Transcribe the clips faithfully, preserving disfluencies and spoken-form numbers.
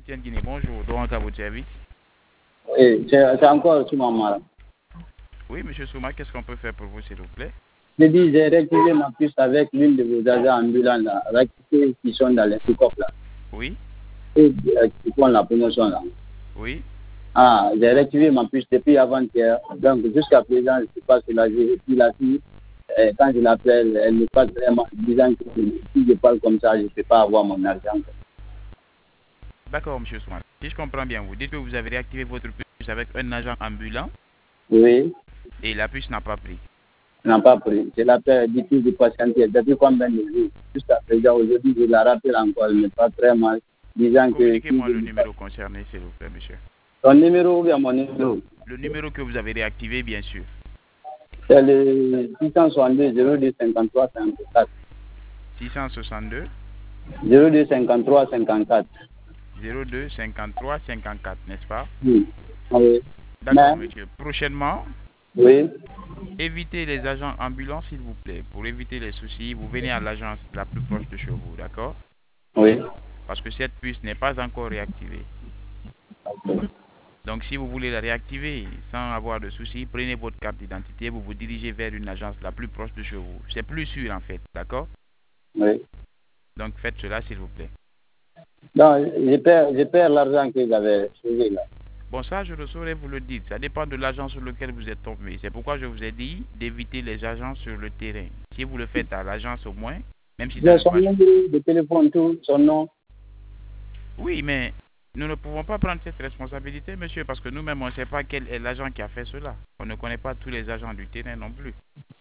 Tiens Guinée, bonjour. Donc, à votre service. Oui, c'est encore sur maman. Oui, monsieur Souma, qu'est-ce qu'on peut faire pour vous, s'il vous plaît? J'ai dit, j'ai réactivé ma puce avec l'une de vos agents ambulants, là, avec ceux qui sont dans les pick-up, là. Oui. Et euh, qui font la promotion, là. Oui. Ah, j'ai réactivé ma puce depuis avant-hier. Donc, jusqu'à présent, je ne sais pas si la j'ai la fille, euh, quand je l'appelle, elle me parle vraiment, disant que si je parle comme ça, je ne peux pas avoir mon argent. D'accord, monsieur Souma. Si je comprends bien, vous dites que vous avez réactivé votre puce avec un agent ambulant. Oui. Et la puce n'a pas pris. N'a pas pris. Je l'appelle, dit tout de patienter. Depuis combien de jours? Jusqu'à présent, aujourd'hui, je la rappelle encore, elle n'est pas très mal. Disant que. Communiquez-moi le numéro concerné, s'il vous plaît, monsieur. Ton numéro ou bien mon numéro? Le numéro que vous avez réactivé, bien sûr. C'est le six cent soixante-deux zéro deux cinquante-trois cinquante-quatre. six cent soixante-deux zéro deux cinquante-trois cinquante-quatre. zéro deux cinquante-trois cinquante-quatre, n'est-ce pas? Oui. Oui. D'accord, monsieur. Prochainement, oui. Évitez les agents ambulants, s'il vous plaît. Pour éviter les soucis, vous venez à l'agence la plus proche de chez vous, d'accord? Oui. Parce que cette puce n'est pas encore réactivée. Okay. Donc, si vous voulez la réactiver sans avoir de soucis, prenez votre carte d'identité, vous vous dirigez vers une agence la plus proche de chez vous. C'est plus sûr, en fait, d'accord? Oui. Donc, faites cela, s'il vous plaît. Non, je perds, je perds l'argent que j'avais sauvé là. Bon, ça, je le saurais vous le dire. Ça dépend de l'agent sur lequel vous êtes tombé. C'est pourquoi je vous ai dit d'éviter les agents sur le terrain. Si vous le faites à l'agence au moins, même si ça ne Son marche numéro de téléphone, tout, son nom. Oui, mais nous ne pouvons pas prendre cette responsabilité, monsieur, parce que nous-mêmes, on ne sait pas quel est l'agent qui a fait cela. On ne connaît pas tous les agents du terrain non plus.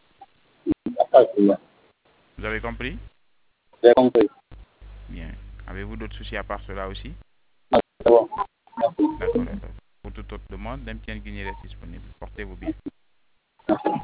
Vous avez compris? J'ai compris. Bien. Avez-vous d'autres soucis à part cela aussi? C'est bon. D'accord, d'accord. Pour toute autre demande, M T N Guinée reste disponible. Portez-vous bien.